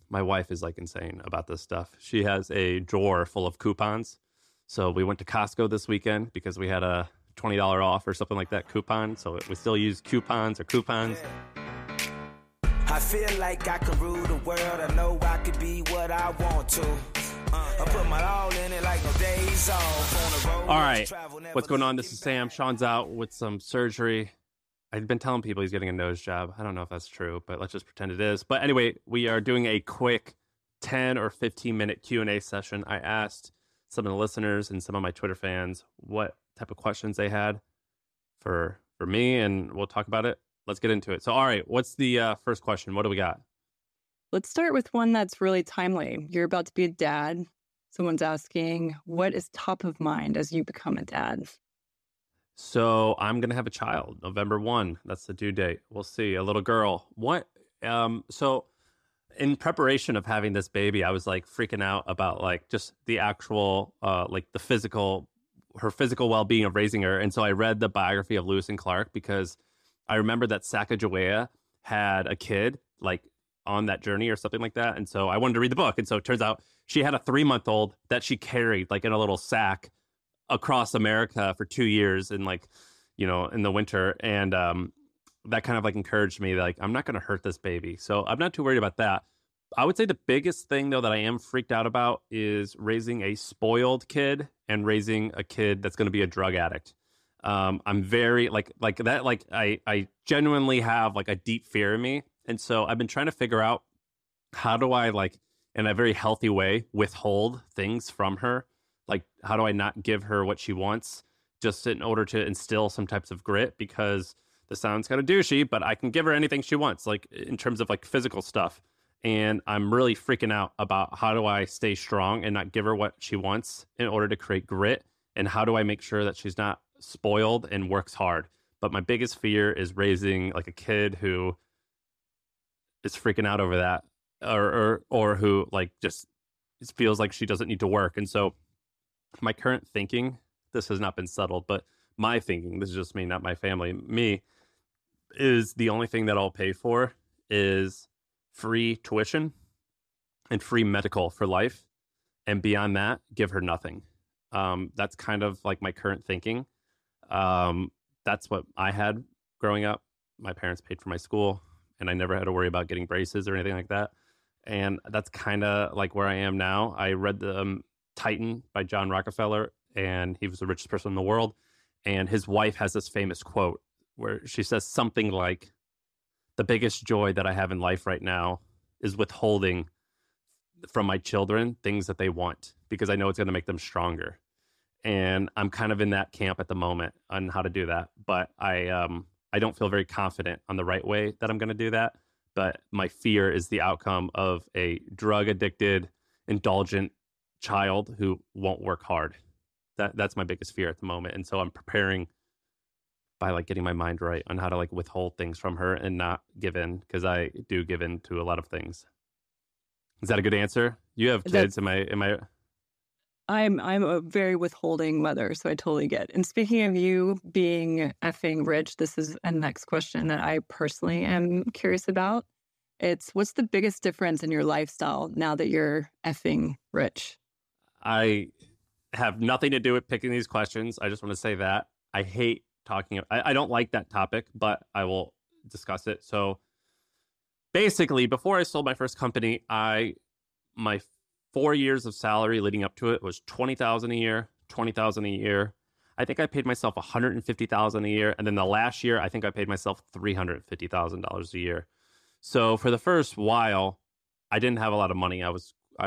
My wife is like insane about this stuff. She has a drawer full of coupons. So we went to Costco this weekend because we had a $20 off or something like that coupon. So we still use coupons or coupons. I feel like I can rule the world. I know I could be what I want to. I put my all in it like no days off. On the road, all right, what's going on? This is Sam. Sean's out with some surgery. I've been telling people he's getting a nose job. I don't know if that's true, but let's just pretend it is. But anyway, we are doing a quick 10 or 15-minute Q&A session. I asked some of the listeners and some of my Twitter fans what type of questions they had for me, and we'll talk about it. Let's get into it. So, all right, what's the first question? What do we got? Let's start with one that's really timely. You're about to be a dad. Someone's asking, what is top of mind as you become a dad? So I'm going to have a child, November 1. That's the due date. We'll see. A little girl. What? So in preparation of having this baby, I was like freaking out about like just the actual, like the physical, her physical well-being of raising her. And so I read the biography of Lewis and Clark because I remember that Sacagawea had a kid like on that journey or something like that. And so I wanted to read the book. And so it turns out she had a 3-month-old that she carried like in a little sack across America for 2 years in like, you know, in the winter. And that kind of like encouraged me, like, I'm not going to hurt this baby. So I'm not too worried about that. I would say the biggest thing though that I am freaked out about is raising a spoiled kid and raising a kid that's going to be a drug addict. I'm very like that, like I genuinely have like a deep fear in me. And so I've been trying to figure out how do I like in a very healthy way withhold things from her. Like, how do I not give her what she wants just in order to instill some types of grit? Because this sounds kind of douchey, but I can give her anything she wants, like in terms of like physical stuff. And I'm really freaking out about how do I stay strong and not give her what she wants in order to create grit? And how do I make sure that she's not spoiled and works hard? But my biggest fear is raising like a kid who is freaking out over that or who like just feels like she doesn't need to work. And so my current thinking, this has not been settled, but my thinking, this is just me, not my family, me, is the only thing that I'll pay for is free tuition and free medical for life. And beyond that, give her nothing. That's kind of like my current thinking. That's what I had growing up. My parents paid for my school and I never had to worry about getting braces or anything like that. And that's kind of like where I am now. I read the Titan by John Rockefeller, and he was the richest person in the world. And his wife has this famous quote where she says something like, the biggest joy that I have in life right now is withholding from my children things that they want, because I know it's going to make them stronger. And I'm kind of in that camp at the moment on how to do that. But I don't feel very confident on the right way that I'm going to do that. But my fear is the outcome of a drug addicted, indulgent child who won't work hard. That's my biggest fear at the moment. And so I'm preparing by like getting my mind right on how to like withhold things from her and not give in, because I do give in to a lot of things. Is that a good answer? You have kids. Am I I'm a very withholding mother, so I totally get. And speaking of you being effing rich, this is a next question that I personally am curious about. It's, what's the biggest difference in your lifestyle now that you're effing rich? I have nothing to do with picking these questions. I just want to say that I hate talking. I don't like that topic, but I will discuss it. So basically, before I sold my first company, my 4 years of salary leading up to it was $20,000 a year, $20,000 a year. I think I paid myself $150,000 a year, and then the last year, I think I paid myself $350,000 a year. So for the first while, I didn't have a lot of money. I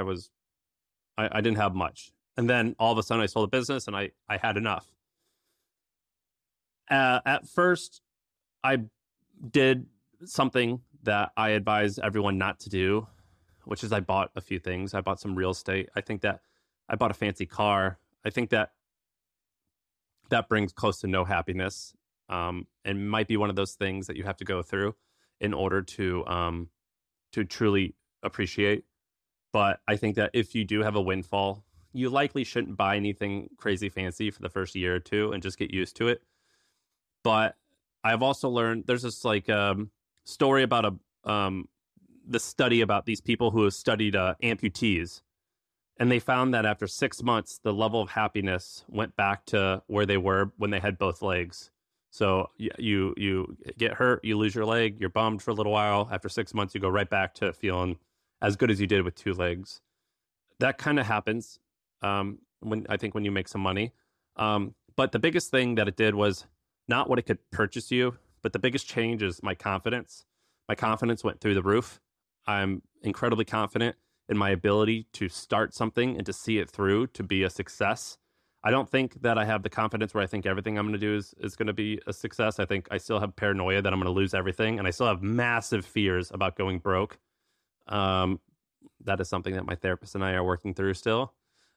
didn't have much, and then all of a sudden, I sold a business, and I had enough. At first, I did something that I advise everyone not to do, which is I bought a few things. I bought some real estate. I think that I bought a fancy car. I think that brings close to no happiness, and might be one of those things that you have to go through in order to truly appreciate. But I think that if you do have a windfall, you likely shouldn't buy anything crazy fancy for the first year or two and just get used to it. But I've also learned there's this like story about the study about these people who have studied amputees. And they found that after 6 months, the level of happiness went back to where they were when they had both legs. So you get hurt, you lose your leg, you're bummed for a little while. After 6 months, you go right back to feeling as good as you did with 2 legs. That kind of happens when you make some money. But the biggest thing that it did was not what it could purchase you, but the biggest change is my confidence. My confidence went through the roof. I'm incredibly confident in my ability to start something and to see it through to be a success. I don't think that I have the confidence where I think everything I'm going to do is going to be a success. I think I still have paranoia that I'm going to lose everything, and I still have massive fears about going broke. That is something that my therapist and I are working through still.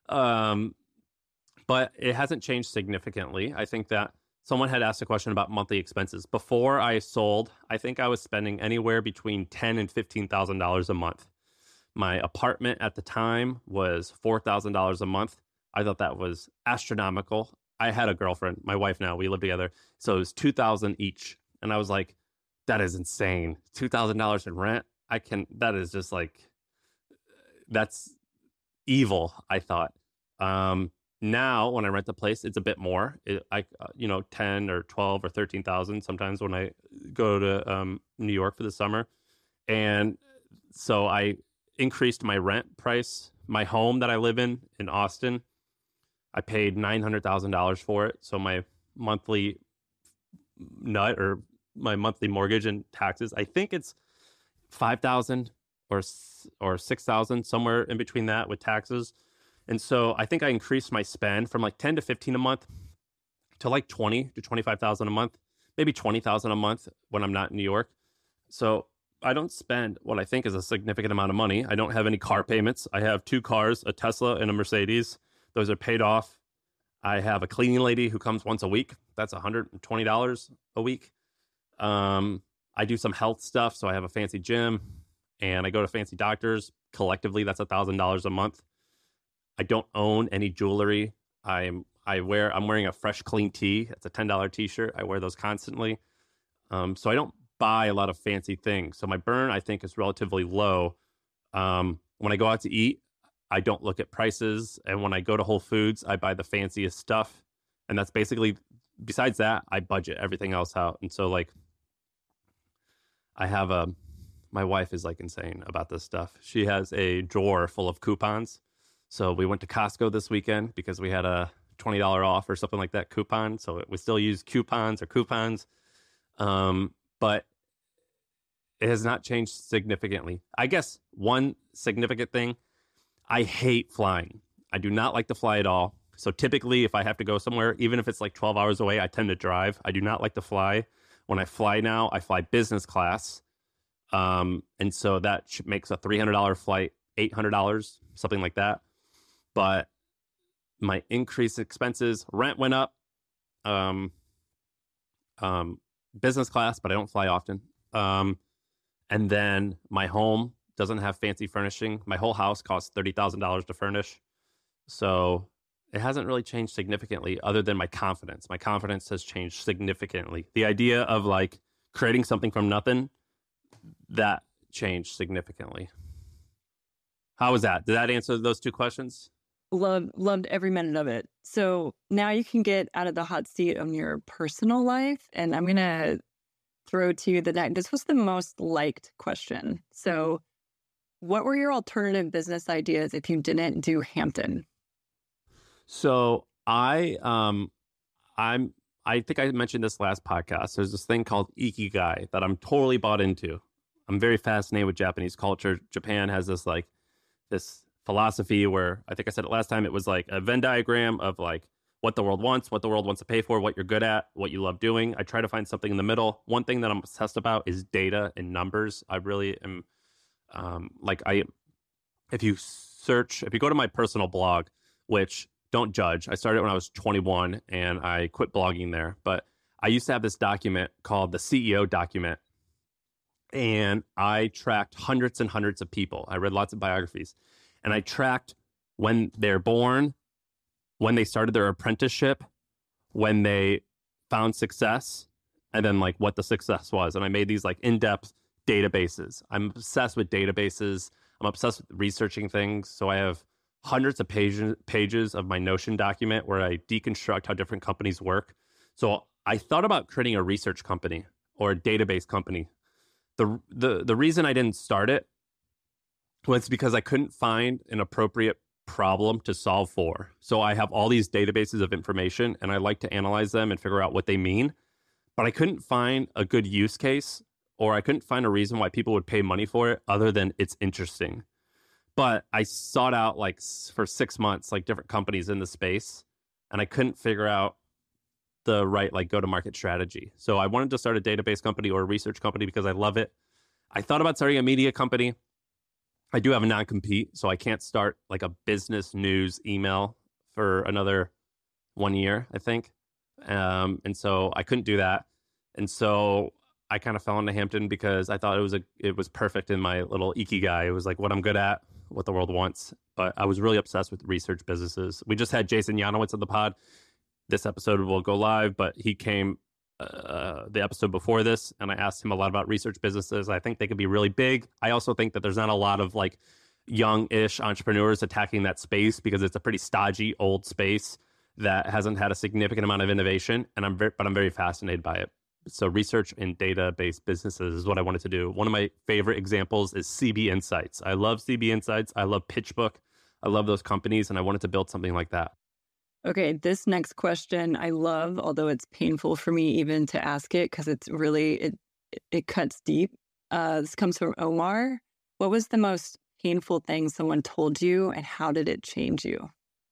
But it hasn't changed significantly. I think that someone had asked a question about monthly expenses. Before I sold, I think I was spending anywhere between $10,000 and $15,000 a month. My apartment at the time was $4,000 a month. I thought that was astronomical. I had a girlfriend, my wife now, we live together. So it was $2,000 each. And I was like, that is insane. $2,000 in rent. That is just like, that's evil, I thought. Now when I rent a place, it's a bit more. 10 or 12 or 13,000 sometimes when I go to New York for the summer. And so I increased my rent price. My home that I live in Austin, I paid $900,000 for it. So my monthly my monthly mortgage and taxes, I think it's $5,000 or $6,000, somewhere in between that with taxes. And so I think I increased my spend from like 10 to 15 a month to like 20 to 25,000 a month, maybe 20,000 a month when I'm not in New York. So I don't spend what I think is a significant amount of money. I don't have any car payments. I have 2 cars, a Tesla and a Mercedes. Those are paid off. I have a cleaning lady who comes once a week. That's $120 a week. I do some health stuff. So I have a fancy gym and I go to fancy doctors. Collectively, that's $1,000 a month. I don't own any jewelry. I'm wearing a fresh, clean tee. It's a $10 t-shirt. I wear those constantly. So I don't buy a lot of fancy things. So my burn, I think, is relatively low. When I go out to eat, I don't look at prices. And when I go to Whole Foods, I buy the fanciest stuff. And that's basically, besides that, I budget everything else out. And so like, my wife is like insane about this stuff. She has a drawer full of coupons. So we went to Costco this weekend because we had a $20 off or something like that coupon. So we still use coupons. But it has not changed significantly. I guess one significant thing, I hate flying. I do not like to fly at all. So typically if I have to go somewhere, even if it's like 12 hours away, I tend to drive. I do not like to fly. When I fly now, I fly business class. And so that makes a $300 flight, $800, something like that. But my increased expenses, rent went up, business class, but I don't fly often. And then my home doesn't have fancy furnishing. My whole house costs $30,000 to furnish. So it hasn't really changed significantly other than my confidence. My confidence has changed significantly. The idea of like creating something from nothing, that changed significantly. How was that? Did that answer those 2 questions? Loved every minute of it. So now you can get out of the hot seat on your personal life. And I'm going to throw to you this was the most liked question. So what were your alternative business ideas if you didn't do Hampton? So I think I mentioned this last podcast. There's this thing called Ikigai that I'm totally bought into. I'm very fascinated with Japanese culture. Japan has this philosophy where, I think I said it last time, it was like a Venn diagram of like what the world wants to pay for, what you're good at, what you love doing. I try to find something in the middle. One thing that I'm obsessed about is data and numbers. I really am if you go to my personal blog, which don't judge, I started when I was 21 and I quit blogging there, but I used to have this document called the CEO document. And I tracked hundreds and hundreds of people. I read lots of biographies. And I tracked when they're born, when they started their apprenticeship, when they found success, and then like what the success was. And I made these like in-depth databases. I'm obsessed with databases. I'm obsessed with researching things. So I have hundreds of pages of my Notion document where I deconstruct how different companies work. So I thought about creating a research company or a database company. The reason I didn't start it was because I couldn't find an appropriate problem to solve for. So I have all these databases of information and I like to analyze them and figure out what they mean. But I couldn't find a good use case, or I couldn't find a reason why people would pay money for it other than it's interesting. But I sought out like for 6 months, like different companies in the space, and I couldn't figure out the right like go-to-market strategy. So I wanted to start a database company or a research company because I love it. I thought about starting a media company. I do have a non-compete, so I can't start like a business news email for another 1 year, I think. And so I couldn't do that. And so I kind of fell into Hampton because I thought it was perfect in my little ikigai. It was like what I'm good at, what the world wants. But I was really obsessed with research businesses. We just had Jason Yanowitz on the pod. This episode will go live, but he came the episode before this, and I asked him a lot about research businesses. I think they could be really big. I also think that there's not a lot of like young-ish entrepreneurs attacking that space because it's a pretty stodgy old space that hasn't had a significant amount of innovation, and I'm very fascinated by it. So research and database businesses is what I wanted to do. One of my favorite examples is CB Insights. I love CB Insights. I love PitchBook. I love those companies, and I wanted to build something like that. Okay, this next question I love, although it's painful for me even to ask it because it's really, it cuts deep. This comes from Omar. What was the most painful thing someone told you, and how did it change you?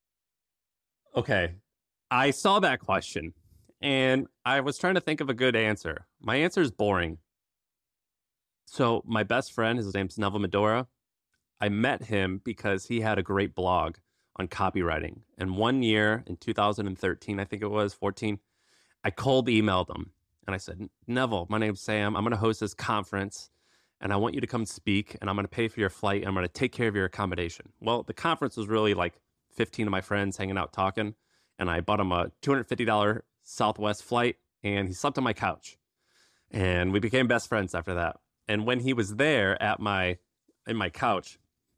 Okay, I saw that question, and I was trying to think of a good answer. My answer is boring. So my best friend, his name's Neville Medora. I met him because he had a great blog on copywriting. And 1 year in 2013, I think it was 14, I cold emailed him and I said, Neville, my name's Sam. I'm going to host this conference and I want you to come speak and I'm going to pay for your flight and I'm going to take care of your accommodation. Well, the conference was really like 15 of my friends hanging out talking. And I bought him a $250 Southwest flight and he slept on my couch. And we became best friends after that. And when he was there in my couch,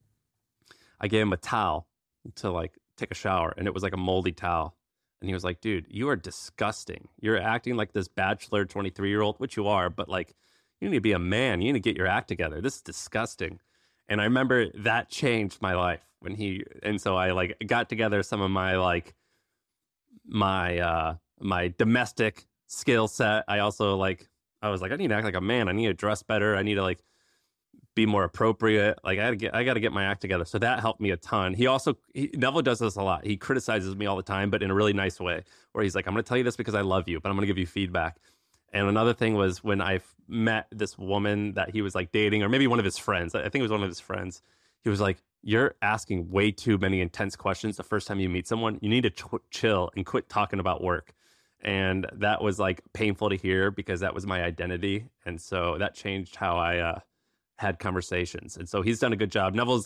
I gave him a towel to like take a shower, and it was like a moldy towel. And he was like, dude, you are disgusting. You're acting like this bachelor 23-year-old, which you are, but like you need to be a man. You need to get your act together. This is disgusting. And I remember that changed my life and so I like got together some of my like my domestic skill set. I was like, I need to act like a man. I need to dress better. I need to like be more appropriate. Like I got to get my act together. So that helped me a ton. Neville does this a lot. He criticizes me all the time, but in a really nice way, where he's like, I'm going to tell you this because I love you, but I'm going to give you feedback. And another thing was when I met this woman that he was like dating, or maybe one of his friends, I think it was one of his friends. He was like, you're asking way too many intense questions the first time you meet someone. You need to chill and quit talking about work. And that was like painful to hear because that was my identity. And so that changed how I had conversations. And so he's done a good job. Neville's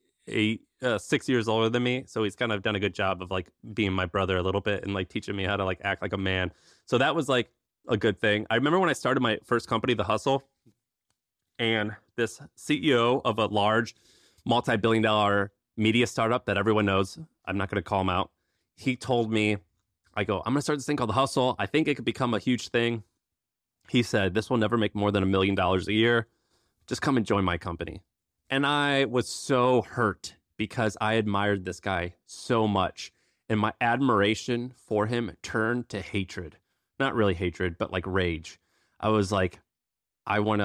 6 years older than me. So he's kind of done a good job of like being my brother a little bit and like teaching me how to like act like a man. So that was like a good thing. I remember when I started my first company, The Hustle, and this CEO of a large multi-billion-dollar media startup that everyone knows, I'm not going to call him out. He told me, I'm going to start this thing called The Hustle. I think it could become a huge thing. He said, this will never make more than $1 million a year. Just come and join my company. And I was so hurt because I admired this guy so much. And my admiration for him turned to hatred. Not really hatred, but like rage. I was like, I want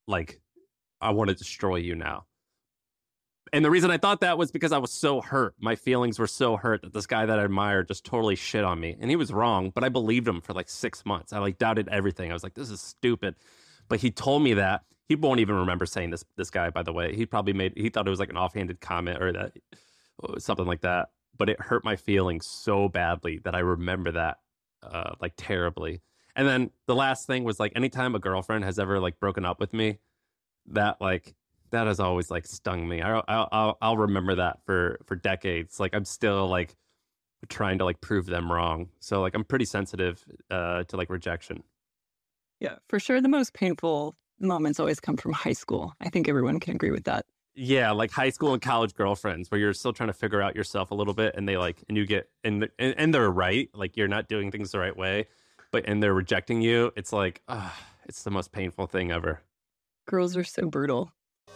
to destroy you now. And the reason I thought that was because I was so hurt. My feelings were so hurt that this guy that I admired just totally shit on me. And he was wrong, but I believed him for like 6 months. I like doubted everything. I was like, this is stupid. But he told me that. He won't even remember saying this guy, by the way. He thought it was like an offhanded comment or that something like that. But it hurt my feelings so badly that I remember that like terribly. And then the last thing was like anytime a girlfriend has ever like broken up with me, that has always like stung me. I'll remember that for decades. Like I'm still like trying to like prove them wrong. So like I'm pretty sensitive to like rejection. Yeah, for sure. The most painful moments always come from high school. I think everyone can agree with that. Yeah, like high school and college girlfriends where you're still trying to figure out yourself a little bit, and they like, and you get, and they're right, like you're not doing things the right way, and they're rejecting you. It's like, it's the most painful thing ever. Girls are so brutal.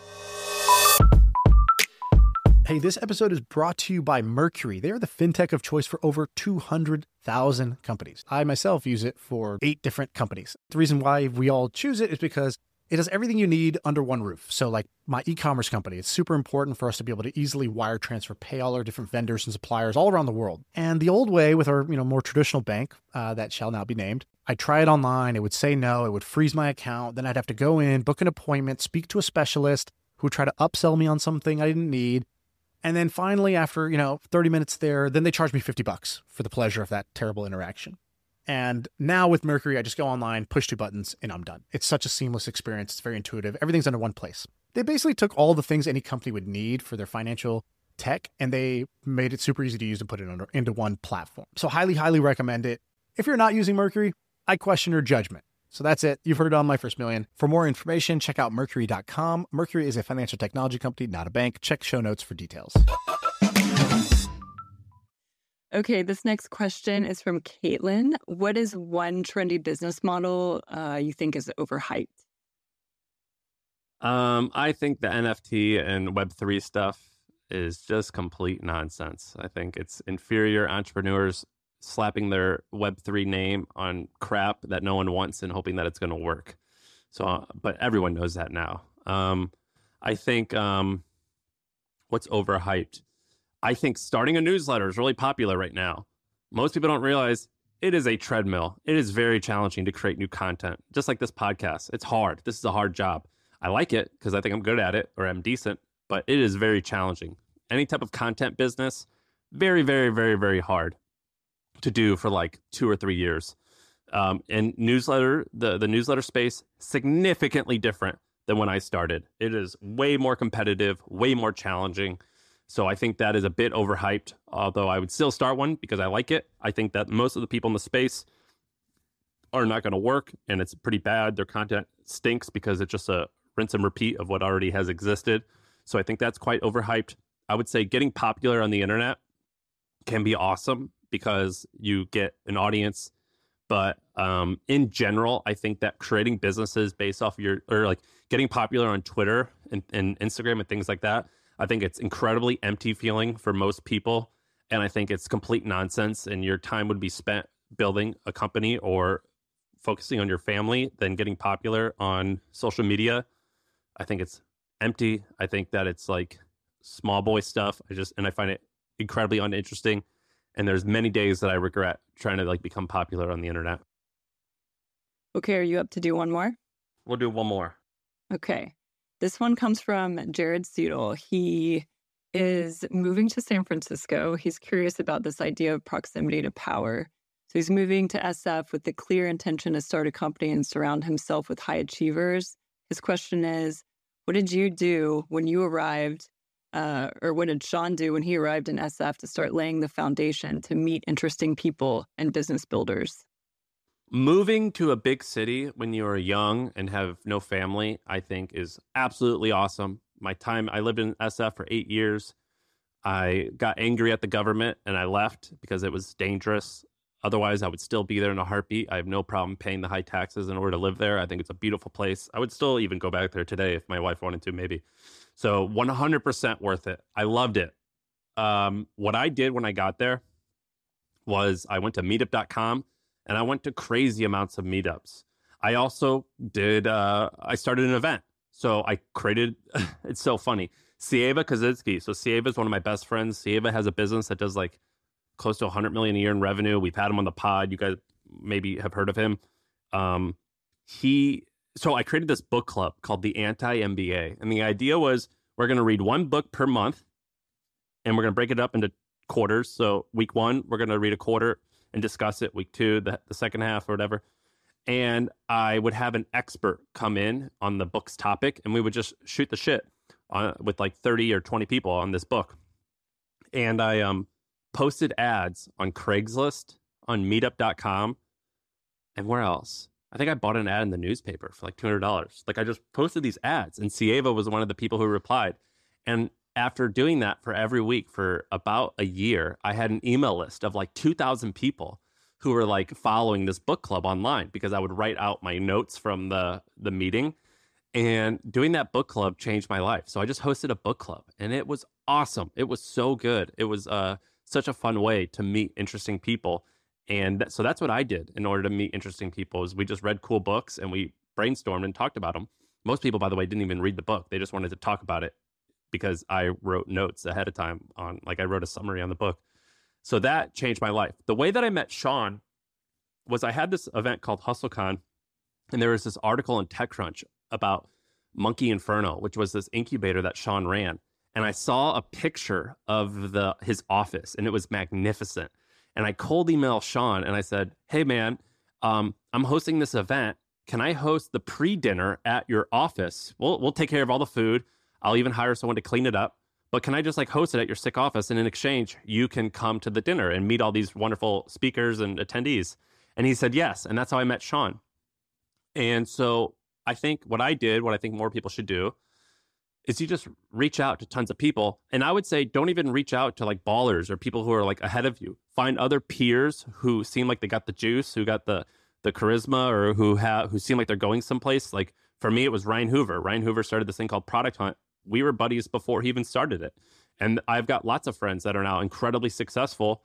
Hey, this episode is brought to you by Mercury. They are the fintech of choice for over 200,000 companies. I myself use it for 8 different companies. The reason why we all choose it is because it does everything you need under one roof. So like my e-commerce company, it's super important for us to be able to easily wire transfer, pay all our different vendors and suppliers all around the world. And the old way with our more traditional bank that shall now be named, I'd try it online, it would say no, it would freeze my account, then I'd have to go in, book an appointment, speak to a specialist who would try to upsell me on something I didn't need. And then finally, after 30 minutes there, then they charge me $50 for the pleasure of that terrible interaction. And now with Mercury, I just go online, push 2 buttons, and I'm done. It's such a seamless experience. It's very intuitive. Everything's under one place. They basically took all the things any company would need for their financial tech, and they made it super easy to use and put it into one platform. So highly, highly recommend it. If you're not using Mercury, I question your judgment. So that's it. You've heard it on My First Million. For more information, check out Mercury.com. Mercury is a financial technology company, not a bank. Check show notes for details. Okay, this next question is from Caitlin. What is one trendy business model you think is overhyped? I think the NFT and Web3 stuff is just complete nonsense. I think it's inferior entrepreneurs slapping their Web3 name on crap that no one wants and hoping that it's going to work. So, but everyone knows that now. I think what's overhyped? I think starting a newsletter is really popular right now. Most people don't realize it is a treadmill. It is very challenging to create new content, just like this podcast. It's hard. This is a hard job. I like it because I think I'm good at it or I'm decent, but it is very challenging. Any type of content business, very, very, very, very hard to do for like 2 or 3 years. And newsletter, the newsletter space, significantly different than when I started. It is way more competitive, way more challenging. So I think that is a bit overhyped, although I would still start one because I like it. I think that most of the people in the space are not going to work, and it's pretty bad. Their content stinks because it's just a rinse and repeat of what already has existed. So I think that's quite overhyped. I would say getting popular on the internet can be awesome because you get an audience. But in general, I think that creating businesses based off like getting popular on Twitter and Instagram and things like that, I think it's incredibly empty feeling for most people. And I think it's complete nonsense. And your time would be spent building a company or focusing on your family than getting popular on social media. I think it's empty. I think that it's like small boy stuff. I find it incredibly uninteresting. And there's many days that I regret trying to like become popular on the internet. Okay, are you up to do one more? We'll do one more. Okay. This one comes from Jared Seidel. He is moving to San Francisco. He's curious about this idea of proximity to power. So he's moving to SF with the clear intention to start a company and surround himself with high achievers. His question is, what did you do when you arrived, or what did Sean do when he arrived in SF to start laying the foundation to meet interesting people and business builders? Moving to a big city when you are young and have no family, I think is absolutely awesome. I lived in SF for 8 years. I got angry at the government and I left because it was dangerous. Otherwise, I would still be there in a heartbeat. I have no problem paying the high taxes in order to live there. I think it's a beautiful place. I would still even go back there today if my wife wanted to, maybe. So 100% worth it. I loved it. What I did when I got there was I went to meetup.com and I went to crazy amounts of meetups. I also I started an event. So I created, it's so funny, Sieva Kaczynski. So Sieva is one of my best friends. Sieva has a business that does like close to 100 million a year in revenue. We've had him on the pod. You guys maybe have heard of him. So I created this book club called the Anti-MBA. And the idea was we're going to read one book per month and we're going to break it up into quarters. So week 1, we're going to read a quarter and discuss it. Week 2, the second half or whatever. And I would have an expert come in on the book's topic and we would just shoot the shit with like 30 or 20 people on this book. And I posted ads on Craigslist, on meetup.com, and where else? I think I bought an ad in the newspaper for like $200. Like I just posted these ads, and Sieva was one of the people who replied. And after doing that for every week for about a year, I had an email list of like 2,000 people who were like following this book club online, because I would write out my notes from the meeting. And doing that book club changed my life. So I just hosted a book club, and it was awesome. It was so good. It was such a fun way to meet interesting people. And so that's what I did in order to meet interesting people, is we just read cool books and we brainstormed and talked about them. Most people, by the way, didn't even read the book. They just wanted to talk about it because I wrote notes ahead of time on, like, I wrote a summary on the book. So that changed my life. The way that I met Sean was I had this event called HustleCon, and there was this article in TechCrunch about Monkey Inferno, which was this incubator that Sean ran. And I saw a picture of his office, and it was magnificent. And I cold emailed Sean and I said, hey, man, I'm hosting this event. Can I host the pre-dinner at your office? We'll take care of all the food. I'll even hire someone to clean it up. But can I just like host it at your sick office? And in exchange, you can come to the dinner and meet all these wonderful speakers and attendees. And he said yes. And that's how I met Sean. And so I think what I did, what I think more people should do, is you just reach out to tons of people. And I would say, don't even reach out to like ballers or people who are like ahead of you. Find other peers who seem like they got the juice, who got the charisma, or who seem like they're going someplace. Like for me, it was Ryan Hoover. Ryan Hoover started this thing called Product Hunt. We were buddies before he even started it. And I've got lots of friends that are now incredibly successful,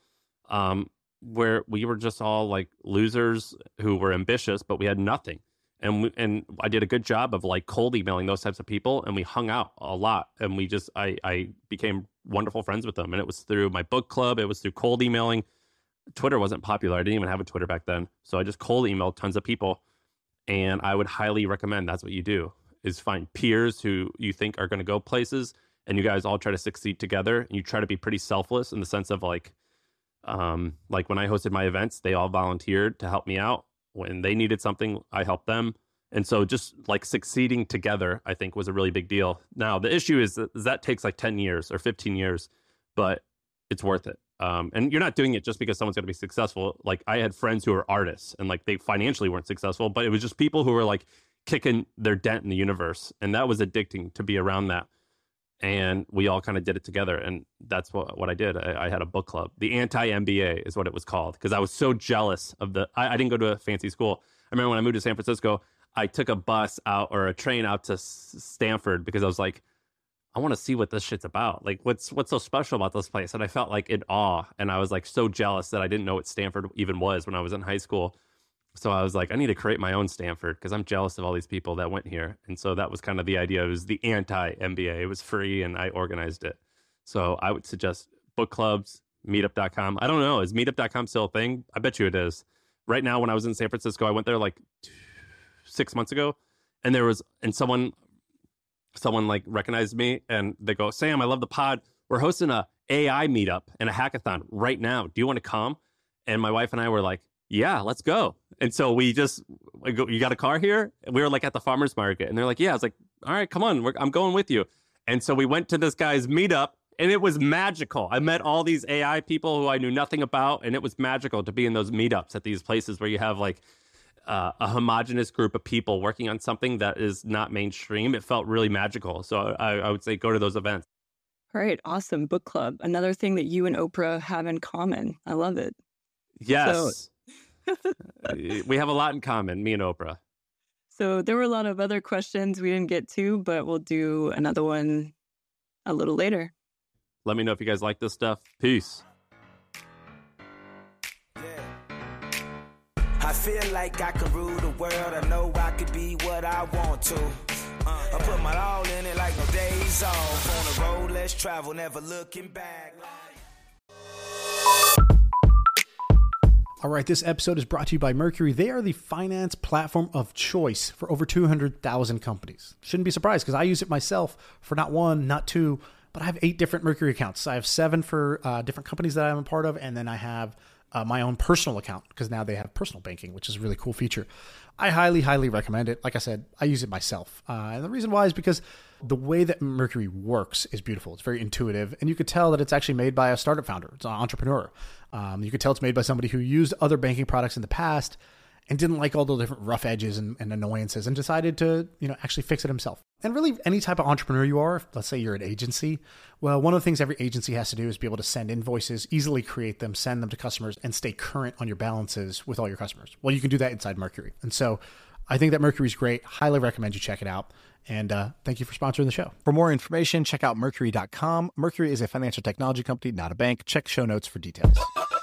where we were just all like losers who were ambitious, but we had nothing. And I did a good job of like cold emailing those types of people, and we hung out a lot, and we just I became wonderful friends with them. And it was through my book club, it was through cold emailing. Twitter wasn't popular. I didn't even have a Twitter back then, so I just cold emailed tons of people. And I would highly recommend that's what you do, is find peers who you think are going to go places, and you guys all try to succeed together. And you try to be pretty selfless in the sense of like when I hosted my events, they all volunteered to help me out. When they needed something, I helped them. And so just like succeeding together, I think, was a really big deal. Now, the issue is that takes like 10 years or 15 years, but it's worth it. And you're not doing it just because someone's going to be successful. Like I had friends who were artists, and like they financially weren't successful, but it was just people who were like kicking their dent in the universe. And that was addicting to be around that. And we all kind of did it together. And that's what I did. I had a book club. The Anti-MBA is what it was called, because I was so jealous of I didn't go to a fancy school. I remember when I moved to San Francisco, I took a bus out or a train out to Stanford because I was like, I want to see what this shit's about. Like, what's so special about this place? And I felt like in awe. And I was like so jealous that I didn't know what Stanford even was when I was in high school. So I was like, I need to create my own Stanford because I'm jealous of all these people that went here. And so that was kind of the idea. It was the anti-MBA. It was free, and I organized it. So I would suggest book clubs, meetup.com. I don't know. Is meetup.com still a thing? I bet you it is. Right now, when I was in San Francisco, I went there like 6 months ago, and someone like recognized me, and they go, Sam, I love the pod. We're hosting a AI meetup and a hackathon right now. Do you want to come? And my wife and I were like, yeah, let's go. And so we go, you got a car here? And we were like at the farmer's market, and they're like, yeah. I was like, all right, come on. I'm going with you. And so we went to this guy's meetup, and it was magical. I met all these AI people who I knew nothing about, and it was magical to be in those meetups at these places where you have like a homogenous group of people working on something that is not mainstream. It felt really magical. So I would say go to those events. All right. Awesome. Book club. Another thing that you and Oprah have in common. I love it. Yes. We have a lot in common, me and Oprah. So there were a lot of other questions we didn't get to, but we'll do another one a little later. Let me know if you guys like this stuff. Peace. I feel like I could rule the world. I know I could be what I want to. I put my all in it like no days off. On the road, let's travel, never looking back. All right, this episode is brought to you by Mercury. They are the finance platform of choice for over 200,000 companies. Shouldn't be surprised because I use it myself for not one, not two, but I have 8 different Mercury accounts. I have 7 for different companies that I'm a part of, and then I have my own personal account because now they have personal banking, which is a really cool feature. I highly, highly recommend it. Like I said, I use it myself. And the reason why is because the way that Mercury works is beautiful. It's very intuitive, and you could tell that it's actually made by a startup founder. It's an entrepreneur. You could tell it's made by somebody who used other banking products in the past, and didn't like all the different rough edges and annoyances and decided to, actually fix it himself. And really, any type of entrepreneur you are, let's say you're an agency, well, one of the things every agency has to do is be able to send invoices, easily create them, send them to customers, and stay current on your balances with all your customers. Well, you can do that inside Mercury. And so I think that Mercury is great. Highly recommend you check it out. And thank you for sponsoring the show. For more information, check out Mercury.com. Mercury is a financial technology company, not a bank. Check show notes for details.